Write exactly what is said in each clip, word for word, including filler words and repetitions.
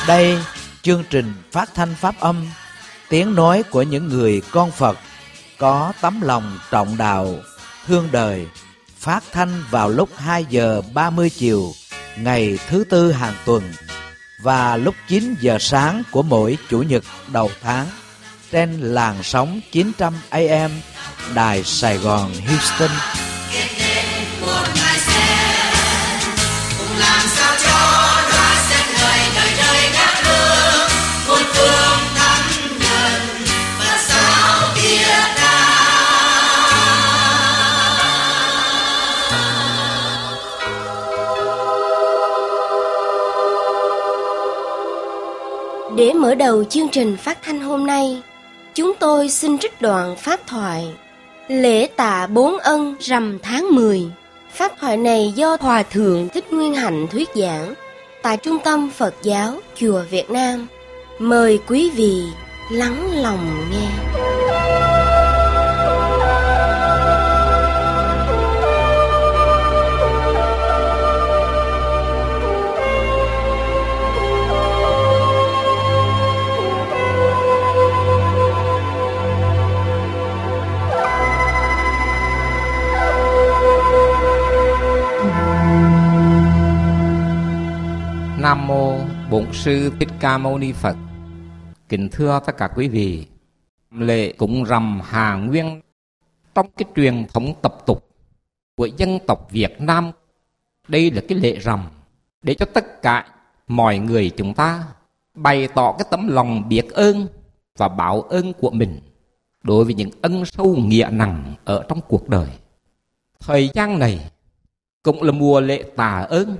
Đây, chương trình phát thanh pháp âm, tiếng nói của những người con Phật có tấm lòng trọng đạo, thương đời, phát thanh vào lúc hai giờ ba mươi chiều ngày thứ tư hàng tuần và lúc chín giờ sáng của mỗi chủ nhật đầu tháng trên làn sóng chín trăm A M Đài Sài Gòn Houston. Để mở đầu chương trình phát thanh hôm nay, chúng tôi xin trích đoạn pháp thoại Lễ tạ bốn ân rằm tháng mười. Pháp thoại này do Hòa Thượng Thích Nguyên Hạnh thuyết giảng tại Trung tâm Phật giáo Chùa Việt Nam. Mời quý vị lắng lòng nghe. Nam mô Bổn Sư Thích Ca Mâu Ni Phật. Kính thưa tất cả quý vị, lễ cúng rằm Hà Nguyên trong cái truyền thống tập tục của dân tộc Việt Nam, đây là cái lễ rằm để cho tất cả mọi người chúng ta bày tỏ cái tấm lòng biết ơn và báo ơn của mình đối với những ân sâu nghĩa nặng ở trong cuộc đời. Thời gian này cũng là mùa lễ tạ ơn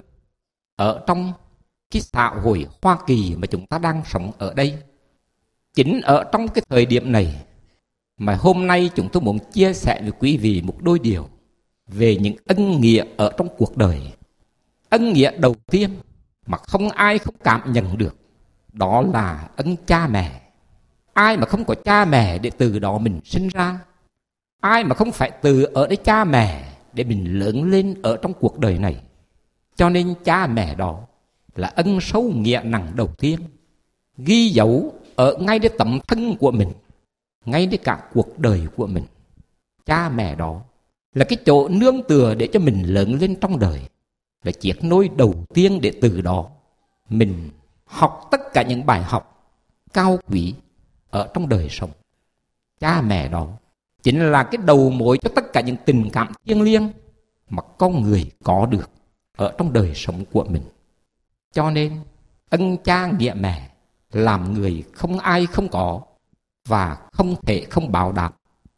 ở trong cái xã hội Hoa Kỳ mà chúng ta đang sống ở đây. Chính ở trong cái thời điểm này mà hôm nay chúng tôi muốn chia sẻ với quý vị một đôi điều về những ân nghĩa ở trong cuộc đời. Ân nghĩa đầu tiên mà không ai không cảm nhận được, đó là ân cha mẹ. Ai mà không có cha mẹ để từ đó mình sinh ra, ai mà không phải từ ở đấy cha mẹ để mình lớn lên ở trong cuộc đời này. Cho nên cha mẹ đó là ân sâu nghĩa nặng đầu tiên, ghi dấu ở ngay đến tấm thân của mình, ngay đến cả cuộc đời của mình. Cha mẹ đó là cái chỗ nương tựa để cho mình lớn lên trong đời, là chiếc nối đầu tiên để từ đó mình học tất cả những bài học cao quý ở trong đời sống. Cha mẹ đó chính là cái đầu mối cho tất cả những tình cảm thiêng liêng mà con người có được ở trong đời sống của mình. Cho nên ân cha nghĩa mẹ làm người không ai không có và không thể không báo đáp.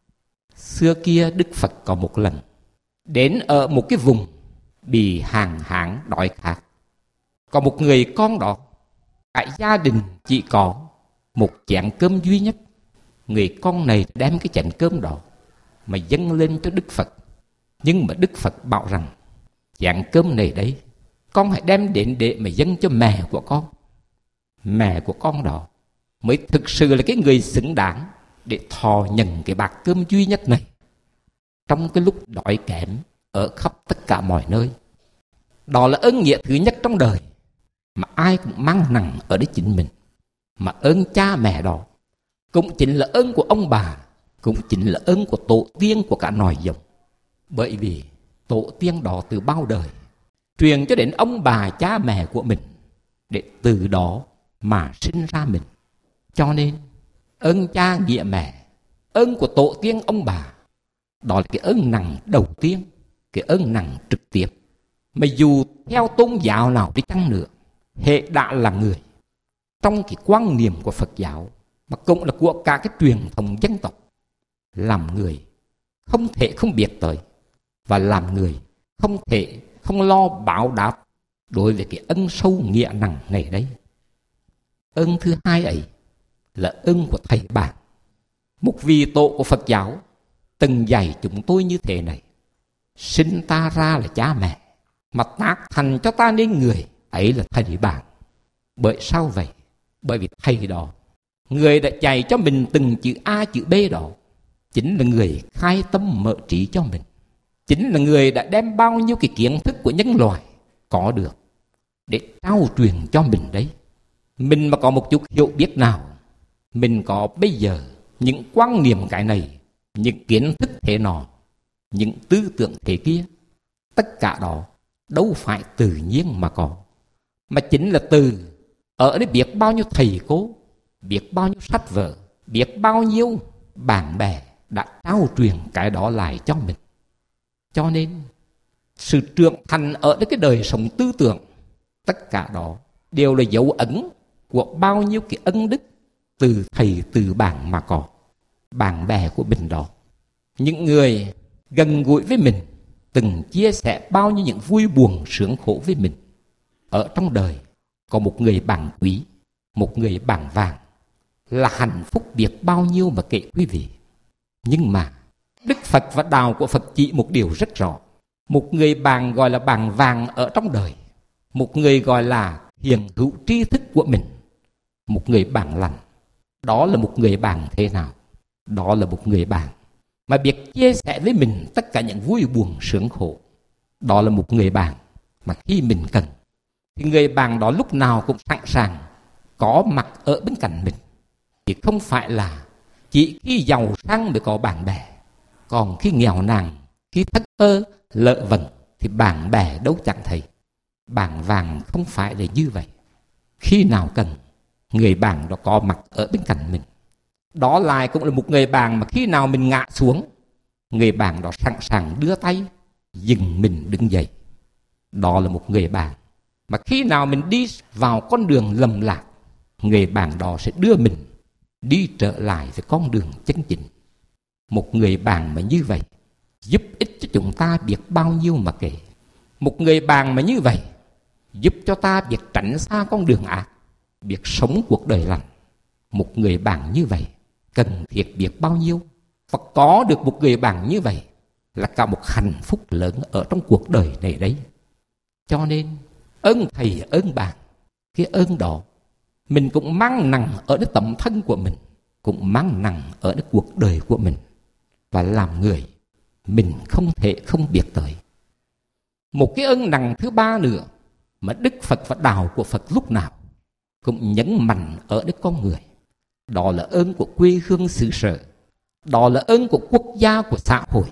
Xưa kia Đức Phật có một lần đến ở một cái vùng bị hạn hán đói khát. Có một người con đó, cả gia đình chỉ có một chén cơm duy nhất. Người con này đem cái chén cơm đó mà dâng lên cho Đức Phật. Nhưng mà Đức Phật bảo rằng chén cơm này đấy, con hãy đem đến để mà dâng cho mẹ của con. Mẹ của con đó mới thực sự là cái người xứng đáng để thọ nhận cái bát cơm duy nhất này trong cái lúc đói kém ở khắp tất cả mọi nơi. Đó là ơn nghĩa thứ nhất trong đời mà ai cũng mang nặng ở đấy chính mình. Mà ơn cha mẹ đó cũng chính là ơn của ông bà, cũng chính là ơn của tổ tiên của cả nòi giống. Bởi vì tổ tiên đó từ bao đời truyền cho đến ông bà cha mẹ của mình, để từ đó mà sinh ra mình. Cho nên ơn cha nghĩa mẹ, ơn của tổ tiên ông bà, đó là cái ơn nặng đầu tiên, cái ơn nặng trực tiếp. Mà dù theo tôn giáo nào đi chăng nữa, hệ đã là người, trong cái quan niệm của Phật giáo mà cũng là của cả cái truyền thống dân tộc, làm người không thể không biết tới, và làm người không thể không lo báo đáp đối với cái ân sâu nghĩa nặng này đấy. Ơn thứ hai ấy là ơn của thầy bạn. Một vị tổ của Phật giáo từng dạy chúng tôi như thế này: sinh ta ra là cha mẹ, mà tác thành cho ta nên người, ấy là thầy bạn. Bởi sao vậy? Bởi vì thầy đó, người đã dạy cho mình từng chữ A chữ B đó, chính là người khai tâm mở trí cho mình, chính là người đã đem bao nhiêu cái kiến thức của nhân loại có được để trao truyền cho mình đấy. Mình mà có một chút hiểu biết nào, mình có bây giờ những quan niệm cái này, những kiến thức thế nọ, những tư tưởng thế kia, tất cả đó đâu phải tự nhiên mà có, mà chính là từ ở đây biết bao nhiêu thầy cô, biết bao nhiêu sách vở, biết bao nhiêu bạn bè đã trao truyền cái đó lại cho mình. Cho nên sự trưởng thành ở cái đời sống tư tưởng, tất cả đó đều là dấu ấn của bao nhiêu cái ân đức từ thầy từ bạn mà có. Bạn bè của mình đó, những người gần gũi với mình, từng chia sẻ bao nhiêu những vui buồn sướng khổ với mình. Ở trong đời có một người bạn quý, một người bạn vàng, là hạnh phúc biết bao nhiêu mà kể quý vị. Nhưng mà Đức Phật và đạo của Phật chỉ một điều rất rõ: một người bạn gọi là bạn vàng ở trong đời, một người gọi là hiện hữu tri thức của mình, một người bạn lành. Đó là một người bạn thế nào? Đó là một người bạn mà biết chia sẻ với mình tất cả những vui buồn sướng khổ. Đó là một người bạn mà khi mình cần thì người bạn đó lúc nào cũng sẵn sàng có mặt ở bên cạnh mình. Thì không phải là chỉ khi giàu sang mới có bạn bè, còn khi nghèo nàn, khi thất ơ lợ vần thì bạn bè đâu chẳng thấy. Bạn vàng không phải là như vậy. Khi nào cần, người bạn đó có mặt ở bên cạnh mình. Đó lại cũng là một người bạn mà khi nào mình ngã xuống, người bạn đó sẵn sàng đưa tay dừng mình đứng dậy. Đó là một người bạn mà khi nào mình đi vào con đường lầm lạc, người bạn đó sẽ đưa mình đi trở lại với con đường chân chính. Một người bạn mà như vậy giúp ích cho chúng ta biết bao nhiêu mà kể. Một người bạn mà như vậy giúp cho ta biết tránh xa con đường ác, biết sống cuộc đời lành. Một người bạn như vậy cần thiết biết bao nhiêu. Và có được một người bạn như vậy là cả một hạnh phúc lớn ở trong cuộc đời này đấy. Cho nên ơn thầy ơn bạn, cái ơn đó mình cũng mang nặng ở cái tấm thân của mình, cũng mang nặng ở cái cuộc đời của mình. Và làm người mình không thể không biết tới. Một cái ơn nặng thứ ba nữa mà Đức Phật và đạo của Phật lúc nào cũng nhấn mạnh ở cái con người, đó là ơn của quê hương xứ sở, đó là ơn của quốc gia, của xã hội.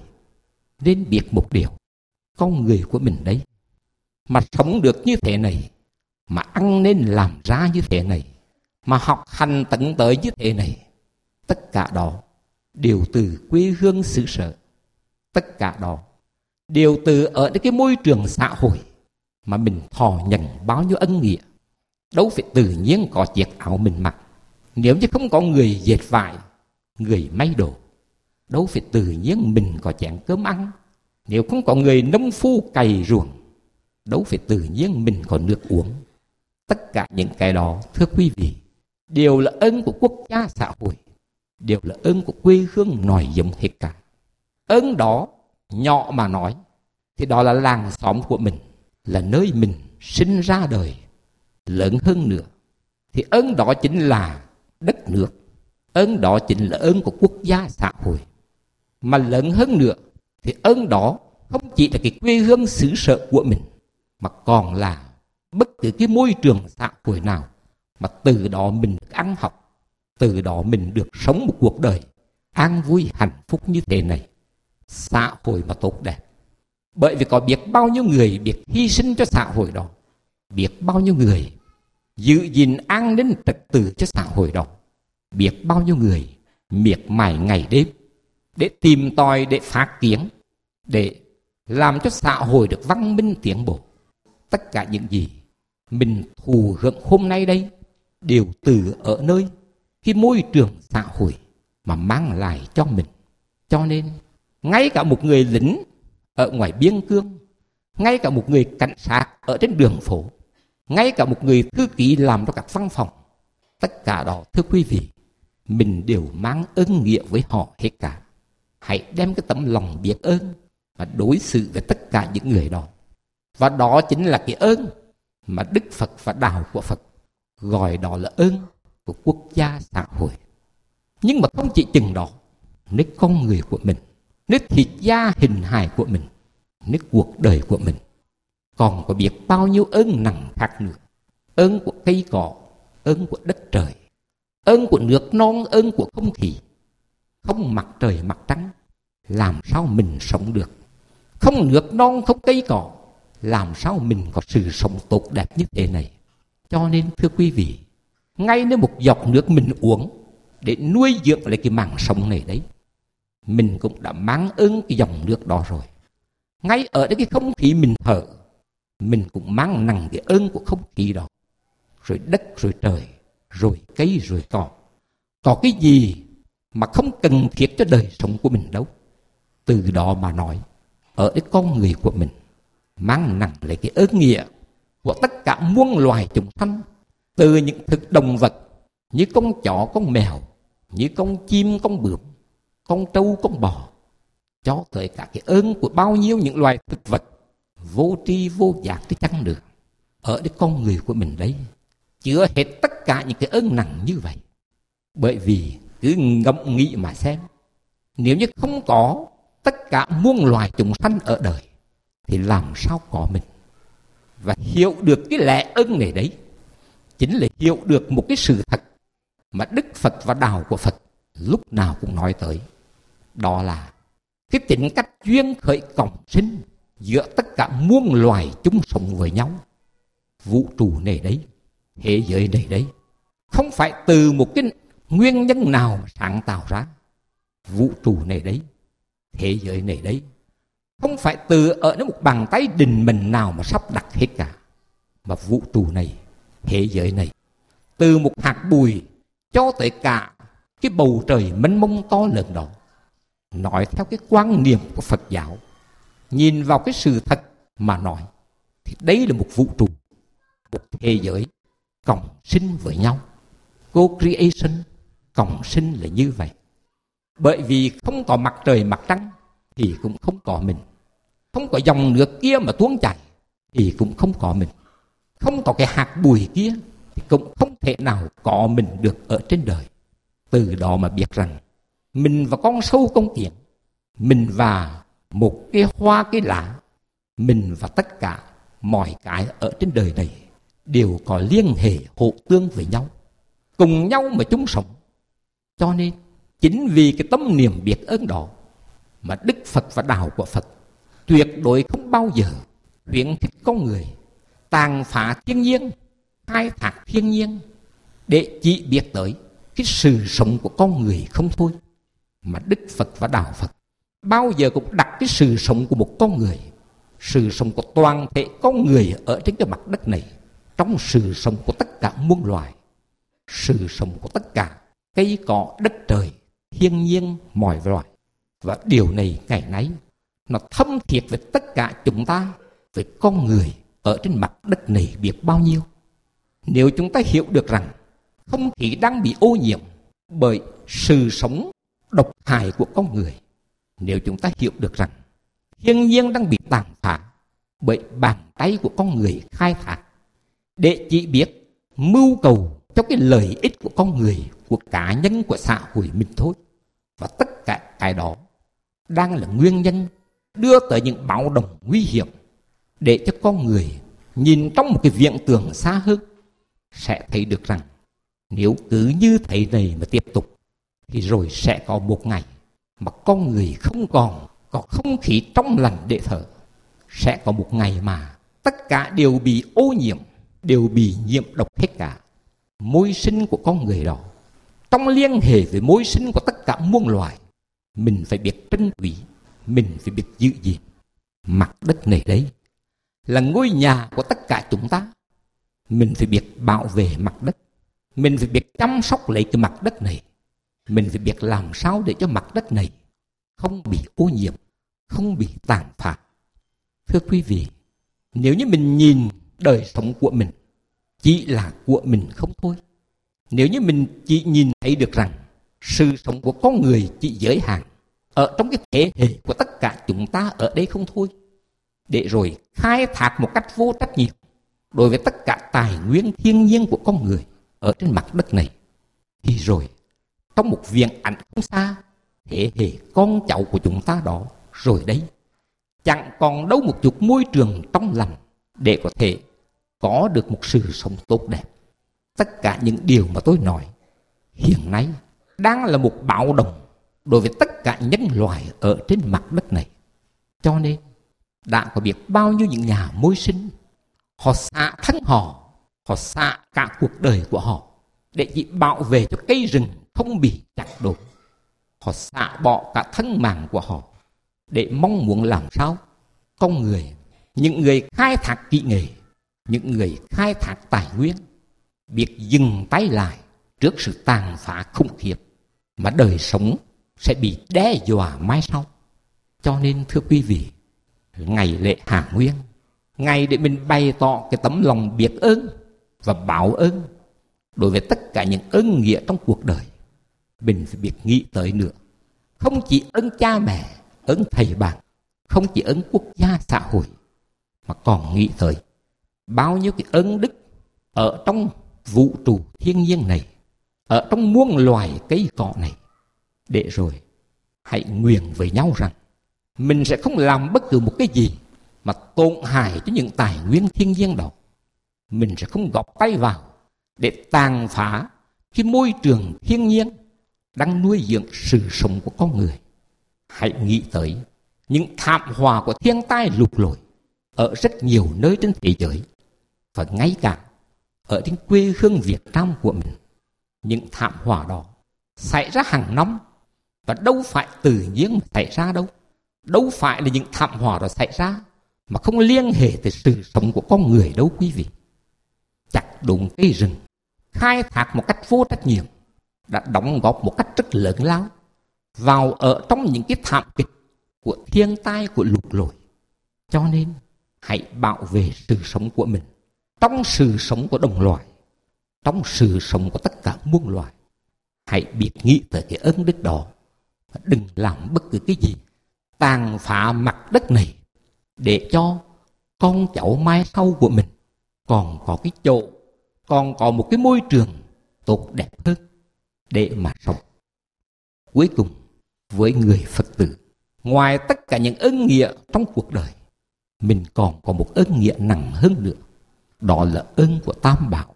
Nên biết một điều, con người của mình đấy mà sống được như thế này, mà ăn nên làm ra như thế này, mà học hành tận tới như thế này, tất cả đó đều từ quê hương xứ sở. Tất cả đó đều từ ở cái môi trường xã hội mà mình thọ nhận bao nhiêu ân nghĩa. Đâu phải tự nhiên có chiếc áo mình mặc, nếu như không có người dệt vải, người may đồ. Đâu phải tự nhiên mình có chén cơm ăn, nếu không có người nông phu cày ruộng. Đâu phải tự nhiên mình có nước uống. Tất cả những cái đó, thưa quý vị, đều là ơn của quốc gia xã hội, đều là ơn của quê hương nói giống hết cả. Ơn đó nhỏ mà nói thì đó là làng xóm của mình, là nơi mình sinh ra đời. Lớn hơn nữa thì ơn đó chính là đất nước, ơn đó chính là ơn của quốc gia xã hội. Mà lớn hơn nữa thì ơn đó không chỉ là cái quê hương xứ sở của mình, mà còn là bất cứ cái môi trường xã hội nào mà từ đó mình được ăn học, từ đó mình được sống một cuộc đời an vui hạnh phúc như thế này. Xã hội mà tốt đẹp, bởi vì có biết bao nhiêu người biết hy sinh cho xã hội đó, biết bao nhiêu người giữ gìn an ninh trật tự cho xã hội đó, biết bao nhiêu người miệt mài ngày đêm để tìm tòi, để phát kiến, để làm cho xã hội được văn minh tiến bộ. Tất cả những gì mình thụ hưởng hôm nay đây đều từ ở nơi cái môi trường xã hội mà mang lại cho mình. Cho nên ngay cả một người lính ở ngoài biên cương, ngay cả một người cảnh sát ở trên đường phố, ngay cả một người thư ký làm cho các văn phòng, tất cả đó, thưa quý vị, mình đều mang ơn nghĩa với họ hết cả. Hãy đem cái tấm lòng biết ơn và đối xử với tất cả những người đó. Và đó chính là cái ơn mà Đức Phật và đạo của Phật gọi đó là ơn của quốc gia xã hội. Nhưng mà không chỉ chừng đó, nếu con người của mình, nếu thịt da hình hài của mình, nếu cuộc đời của mình, còn có biết bao nhiêu ơn nặng khác nữa. Ơn của cây cỏ, ơn của đất trời, ơn của nước non, ơn của không khí. Không mặt trời mặt trăng, làm sao mình sống được? Không nước non, không cây cỏ, làm sao mình có sự sống tốt đẹp như thế này? Cho nên thưa quý vị, ngay nếu một giọt nước mình uống để nuôi dưỡng lại cái mạng sống này đấy, mình cũng đã mang ơn cái dòng nước đó rồi. Ngay ở đây cái không khí mình thở, mình cũng mang nặng cái ơn của không khí đó. Rồi đất, rồi trời, rồi cây, rồi cỏ. Có cái gì mà không cần thiết cho đời sống của mình đâu. Từ đó mà nói, ở cái con người của mình mang nặng lấy cái ơn nghĩa của tất cả muôn loài chúng sanh, từ những thực động vật như con chó, con mèo, như con chim, con bướm, con trâu, con bò, cho tới cả cái ơn của bao nhiêu những loài thực vật vô tri vô giác tới chăng được. Ở cái con người của mình đấy chứa hết tất cả những cái ơn nặng như vậy. Bởi vì cứ ngẫm nghĩ mà xem, nếu như không có tất cả muôn loài chúng sanh ở đời thì làm sao có mình? Và hiểu được cái lẽ ơn này đấy chính là hiểu được một cái sự thật mà Đức Phật và đạo của Phật lúc nào cũng nói tới. Đó là cái tính cách duyên khởi cộng sinh giữa tất cả muôn loài chung sống với nhau. Vũ trụ này đấy, thế giới này đấy, không phải từ một cái nguyên nhân nào sáng tạo ra. Vũ trụ này đấy, thế giới này đấy, không phải từ ở nó một bàn tay định mệnh nào mà sắp đặt hết cả. Mà vũ trụ này, thế giới này, từ một hạt bụi cho tới cả cái bầu trời mênh mông to lớn đó. Nói theo cái quan niệm của Phật giáo, nhìn vào cái sự thật mà nói, thì đây là một vũ trụ, một thế giới cộng sinh với nhau. Co-creation, cộng sinh là như vậy. Bởi vì không có mặt trời mặt trăng thì cũng không có mình. Không có dòng nước kia mà tuôn chảy thì cũng không có mình. Không có cái hạt bụi kia thì cũng không thể nào có mình được ở trên đời. Từ đó mà biết rằng mình và con sâu con kiến, mình và một cái hoa cái lá, mình và tất cả mọi cái ở trên đời này đều có liên hệ hộ tương với nhau, cùng nhau mà chung sống. Cho nên chính vì cái tâm niệm biết ơn đó mà Đức Phật và đạo của Phật tuyệt đối không bao giờ khuyến khích con người tàn phá thiên nhiên, khai thác thiên nhiên để chỉ biết tới cái sự sống của con người không thôi. Mà Đức Phật và đạo Phật bao giờ cũng đặt cái sự sống của một con người, sự sống của toàn thể con người ở trên cái mặt đất này, trong sự sống của tất cả muôn loài, sự sống của tất cả cây cỏ, đất trời, thiên nhiên, mọi loài. Và điều này ngày nay nó thâm thiệt với tất cả chúng ta, với con người ở trên mặt đất này biết bao nhiêu. Nếu chúng ta hiểu được rằng không khí đang bị ô nhiễm bởi sự sống độc hại của con người, nếu chúng ta hiểu được rằng thiên nhiên đang bị tàn phá bởi bàn tay của con người khai thác để chỉ biết mưu cầu cho cái lợi ích của con người, của cá nhân, của xã hội mình thôi, và tất cả cái đó đang là nguyên nhân đưa tới những báo động nguy hiểm, để cho con người nhìn trong một cái viễn tưởng xa hơn sẽ thấy được rằng nếu cứ như thế này mà tiếp tục thì rồi sẽ có một ngày mà con người không còn có không khí trong lành để thở. Sẽ có một ngày mà tất cả đều bị ô nhiễm, đều bị nhiễm độc hết cả. Môi sinh của con người đó, trong liên hệ với môi sinh của tất cả muôn loài, mình phải biết trân quý, mình phải biết giữ gìn. Mặt đất này đấy là ngôi nhà của tất cả chúng ta. Mình phải biết bảo vệ mặt đất, mình phải biết chăm sóc lấy cái mặt đất này, mình phải biết làm sao để cho mặt đất này không bị ô nhiễm, không bị tàn phá. Thưa quý vị, nếu như mình nhìn đời sống của mình chỉ là của mình không thôi, nếu như mình chỉ nhìn thấy được rằng sự sống của con người chỉ giới hạn ở trong cái thế hệ của tất cả chúng ta ở đây không thôi, để rồi khai thác một cách vô trách nhiệm đối với tất cả tài nguyên thiên nhiên của con người ở trên mặt đất này, thì rồi trong một viễn ảnh không xa, thế hệ con cháu của chúng ta đó rồi đấy chẳng còn đâu một chút môi trường trong lành để có thể có được một sự sống tốt đẹp. Tất cả những điều mà tôi nói hiện nay đang là một báo động đối với tất cả nhân loại ở trên mặt đất này. Cho nên đã có biết bao nhiêu những nhà môi sinh, họ xả thân họ, họ xả cả cuộc đời của họ để chỉ bảo vệ cho cây rừng không bị chặt đổ. Họ xả bỏ cả thân mạng của họ để mong muốn làm sao con người, những người khai thác kỹ nghệ, những người khai thác tài nguyên biết dừng tay lại trước sự tàn phá khủng khiếp mà đời sống sẽ bị đe dọa mai sau. Cho nên thưa quý vị, ngày lễ Hạ Nguyên, ngày để mình bày tỏ cái tấm lòng biết ơn và báo ơn đối với tất cả những ơn nghĩa trong cuộc đời. Mình phải biết nghĩ tới nữa, không chỉ ơn cha mẹ, ơn thầy bạn, không chỉ ơn quốc gia xã hội, mà còn nghĩ tới bao nhiêu cái ơn đức ở trong vũ trụ thiên nhiên này, ở trong muôn loài cây cỏ này. Để rồi hãy nguyện với nhau rằng mình sẽ không làm bất cứ một cái gì mà tổn hại cho những tài nguyên thiên nhiên đó. Mình sẽ không gọt tay vào để tàn phá cái môi trường thiên nhiên đang nuôi dưỡng sự sống của con người. Hãy nghĩ tới những thảm họa của thiên tai lụt lội ở rất nhiều nơi trên thế giới, và ngay cả ở trên quê hương Việt Nam của mình. Những thảm họa đó xảy ra hàng năm, và đâu phải tự nhiên mà xảy ra đâu. Đâu phải là những thảm họa đó xảy ra mà không liên hệ tới sự sống của con người đâu quý vị. Chặt đốn cây rừng, khai thác một cách vô trách nhiệm đã đóng góp một cách rất lớn lao vào ở trong những cái thảm kịch của thiên tai, của lụt lội. Cho nên hãy bảo vệ sự sống của mình, trong sự sống của đồng loài, trong sự sống của tất cả muôn loài. Hãy biết nghĩ tới cái ơn đức đó, và đừng làm bất cứ cái gì tàn phá mặt đất này, để cho con cháu mai sau của mình còn có cái chỗ, còn có một cái môi trường tốt đẹp hơn để mà sống. Cuối cùng, với người Phật tử, ngoài tất cả những ơn nghĩa trong cuộc đời, mình còn có một ơn nghĩa nặng hơn nữa. Đó là ơn của Tam Bảo.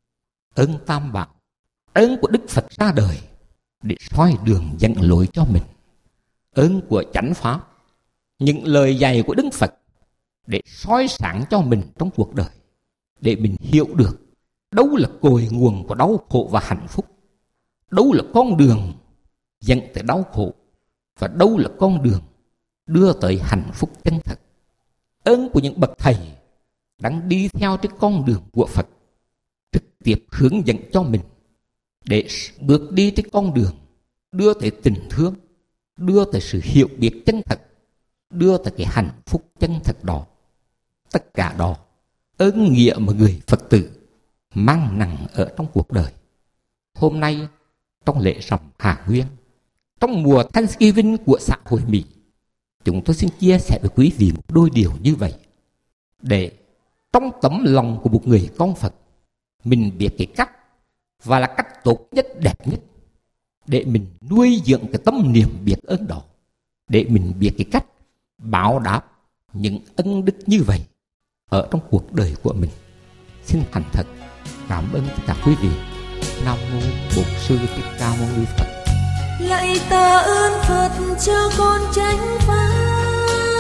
Ơn Tam Bảo, ơn của Đức Phật ra đời để soi đường dẫn lối cho mình. Ơn của chánh Pháp, những lời dạy của Đức Phật để soi sáng cho mình trong cuộc đời, để mình hiểu được đâu là cội nguồn của đau khổ và hạnh phúc, đâu là con đường dẫn tới đau khổ, và đâu là con đường đưa tới hạnh phúc chân thật. Ơn của những bậc thầy đang đi theo trên con đường của Phật, trực tiếp hướng dẫn cho mình để bước đi trên con đường đưa tới tình thương, đưa tới sự hiểu biết chân thật, đưa tới cái hạnh phúc chân thật đó. Tất cả đó ơn nghĩa mà người Phật tử mang nặng ở trong cuộc đời. Hôm nay trong lễ rằm Hạ Nguyên, trong mùa Thanksgiving của xã hội Mỹ, chúng tôi xin chia sẻ với quý vị một đôi điều như vậy, để trong tấm lòng của một người con Phật, mình biết cái cách, và là cách tốt nhất, đẹp nhất, để mình nuôi dưỡng cái tâm niệm biết ơn đó, để mình biết cái cách báo đáp những ân đức như vậy ở trong cuộc đời của mình. Xin thành thật cảm ơn tất cả quý vị. Nam mô Bổn Sư Thích Ca Mâu Ni Phật. Lạy tạ ơn Phật cho con chánh pháp,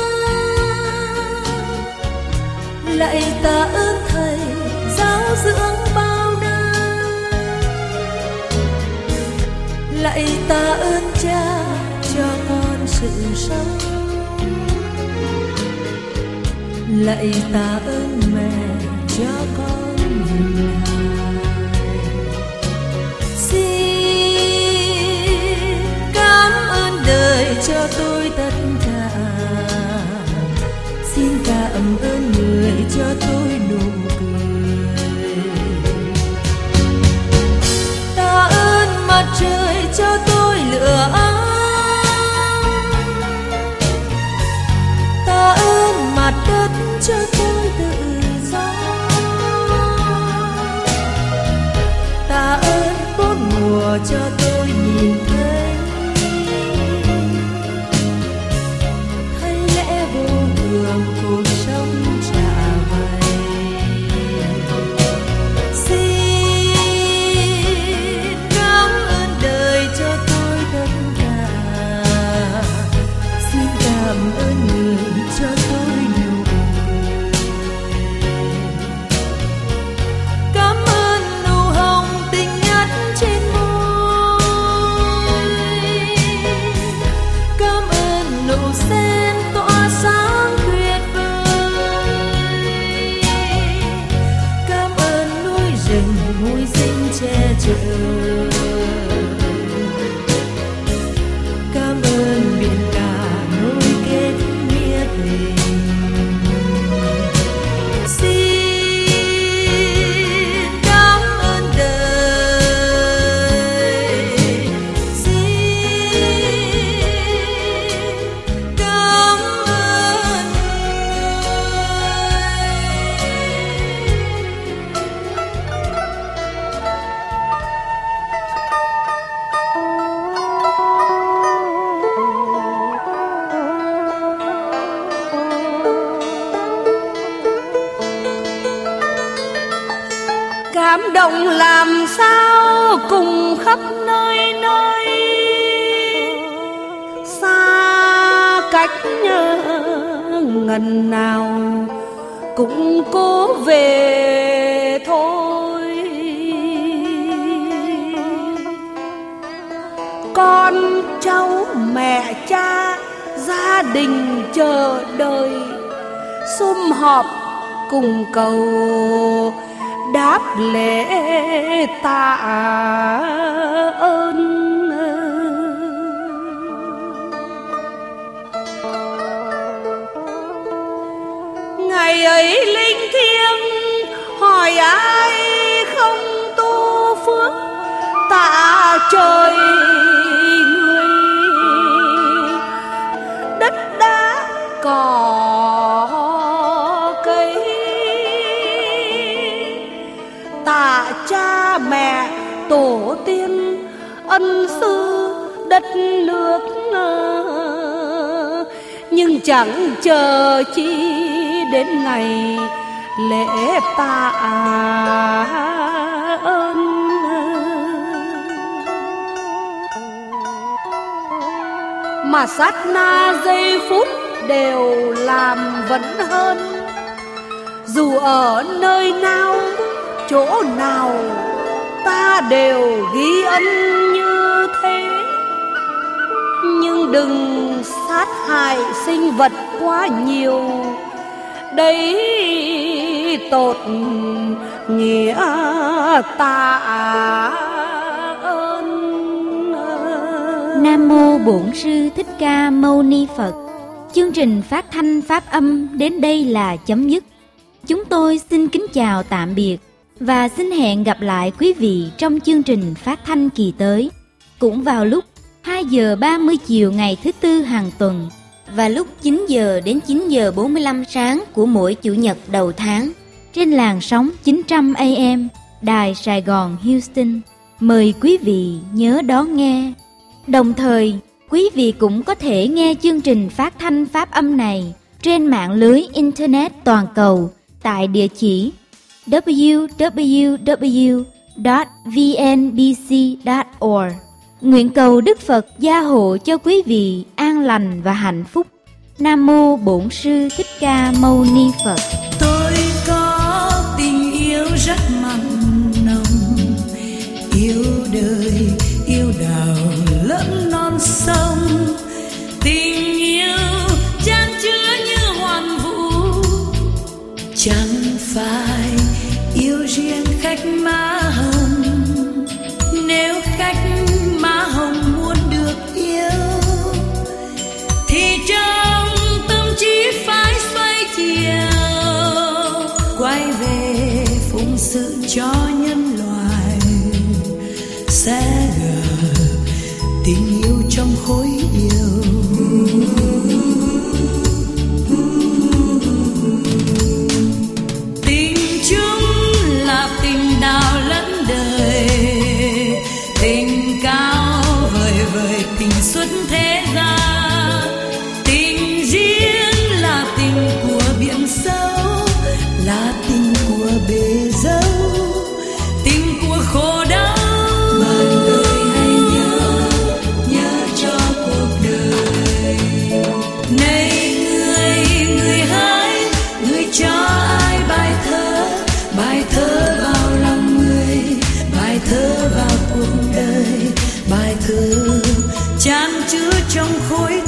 lạy tạ ơn thầy giáo dưỡng bao năm, lạy tạ ơn cha cho con sự sống, lạy tạ ơn mẹ cho con hình hài. Xin cảm ơn đời cho tôi tất cả, xin cảm ơn người cho tôi nụ cười. Tạ ơn mặt trời cho tôi lửa ấm, tạ ơn mặt đất cho tôi tự do, tạ ơn bốn mùa cho tôi nhìn thấy, hay lẽ vô thường cuộc sống trả vầy. Xin cho tôi nụ cười. Cảm ơn nụ hồng tình nhất trên môi, cảm ơn nụ sen tỏa sáng tuyệt vời, cảm ơn núi rừng mũi xinh che chở, cảm ơn biển cả nối kết nghĩa tình. Xin cảm ơn đời, xin cảm ơn cảm động làm sao cùng khắp nơi nơi, xa cách nhớ ngần nào cũng cố về thôi. Con cháu mẹ cha gia đình chờ đợi, sum họp cùng cầu đáp lễ tạ ơn. Ngày ấy linh thiêng hỏi ai không tu phước, tạ trời người, đất đá cỏ cây, tạ cha mẹ tổ tiên ân sư đất nước. Nhưng chẳng chờ chi đến ngày lễ tạ ơn. Mà sát na giây phút đều làm vẫn hơn, dù ở nơi nào chỗ nào ta đều ghi ân như thế. Nhưng đừng sát hại sinh vật quá nhiều, đấy tột nghĩa tạ ơn. Nam mô Bổn Sư Thích Ca Mâu Ni Phật. Chương trình phát thanh pháp âm đến đây là chấm dứt. Chúng tôi xin kính chào tạm biệt và xin hẹn gặp lại quý vị trong chương trình phát thanh kỳ tới, cũng vào lúc hai giờ ba mươi chiều ngày thứ tư hàng tuần và lúc chín giờ đến chín giờ bốn mươi lăm sáng của mỗi chủ nhật đầu tháng trên làn sóng chín trăm A M Đài Sài Gòn Houston. Mời quý vị nhớ đón nghe. Đồng thời, quý vị cũng có thể nghe chương trình phát thanh pháp âm này trên mạng lưới Internet toàn cầu tại địa chỉ w w w chấm v n b c chấm org. Nguyện cầu Đức Phật gia hộ cho quý vị an lành và hạnh phúc. Nam mô Bổn Sư Thích Ca Mâu Ni Phật. Tôi có tình yêu rất mặn nồng, yêu đời yêu đào lẫn non sông, tình yêu chan chứa như hoàn vũ, chẳng phải yêu riêng khách má hồng. Nếu khách má hồng muốn được yêu thì trong tâm trí phải xoay chiều, quay về phụng sự cho nhân loại, sẽ gờ tình yêu trong khối yêu. Tình chung là tình đào lẫn đời, tình cao vời vời tình xuất thế gian. Tình riêng là tình của biển sâu, là tình của bể dâu, tình của khổ đau. Bạn đời hãy nhớ, nhớ cho cuộc đời này, người trong khối